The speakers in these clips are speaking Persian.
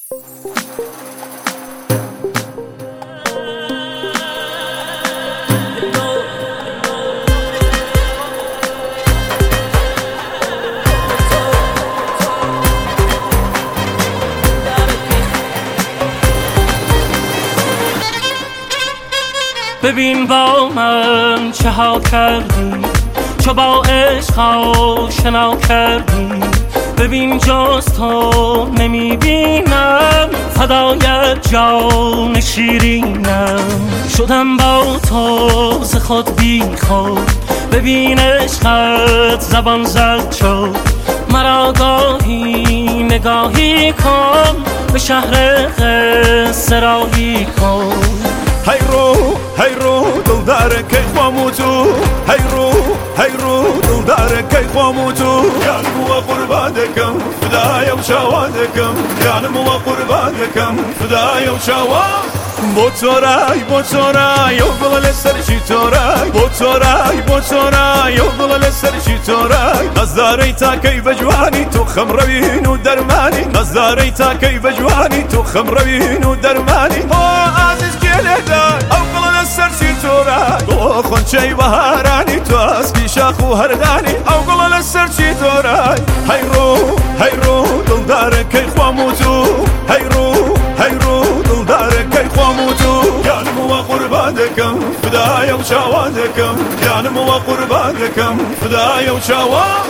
ببین با من چه ها کردی، چو با عشق آشنا کردی. ببین جز تو نمیبینم، فدای جان شیرینم. شدم با تو ز خود بی خود، ببین عشقت زبان زد شد. مرا گاهی نگاهی کن، به شهر قصه راهی کن. هی رو دل داره که خوامو تو، هی رو دل داره که خوامو تو. یانم و قربان دکم فدای و شوان دکم، یانم و قربان دکم فدای و شوان. بۆ تۆرای ئەو گوڵە لە سەرشی تۆرای، بۆ تۆرای ئەو گوڵە لە سەرشی تۆرای. نەزارەی تاکەی بە جوانی تۆ خەمڕەوین و دەرمانی، نەزارەی تاکەی بە جوانی تۆ خەمڕەوین و دەرمانی. ئازیز گێلێدای ئەو گوڵە لە سەرشی تۆرای، بۆ خۆنچەی بەهارانی تۆ ئەسپی شاخ و هەردانی. ئەو گوڵە لە سەرشی تۆرای. هەی ڕۆ دڵدارەکەی خوام و تو، هەی ڕۆ دڵدارەکەی خوام و تو. یانم و قوربان دەکەم فدایە و چاوان دەکەم، یانم و قوربان دەکەم فدایە و چاوان.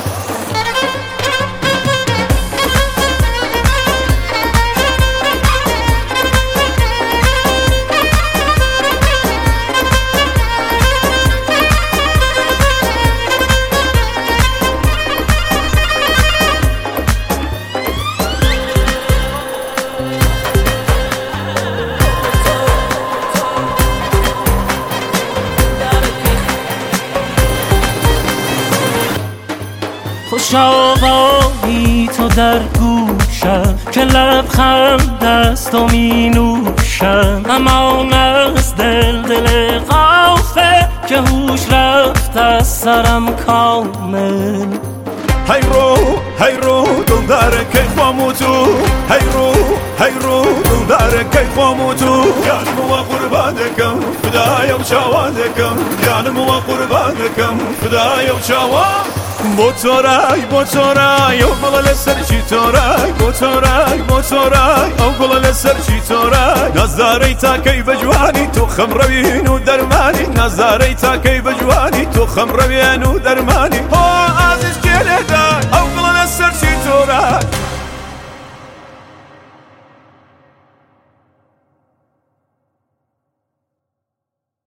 خوش آوایی تو در گوشم، که لبخند است و می نوشم. امان از دل غافل، که هوش رفت از سرم کامل. هی رو دڵدارەکەی خوام و تو، هی رو دڵدارەکەی خوام و تو. یانم و قوربان دەکەم فدایە و چاوان دەکەم، یانم و قوربان دەکەم فدایە و چاوان. بۆ تۆرای ئەو گوڵە لە سەرشی تۆرای، بۆ تۆرای ئەو گوڵە لە سەرشی تۆرای. نەزارەی تاکەی بە جوانی تۆ خەمڕەوین و دەرمانی، نەزارەی تاکەی بە جوانی تۆ خەمڕەوێن و دەرمانی. ئازیز گێلێدای ئەو گوڵە لە سەرشی تۆرای.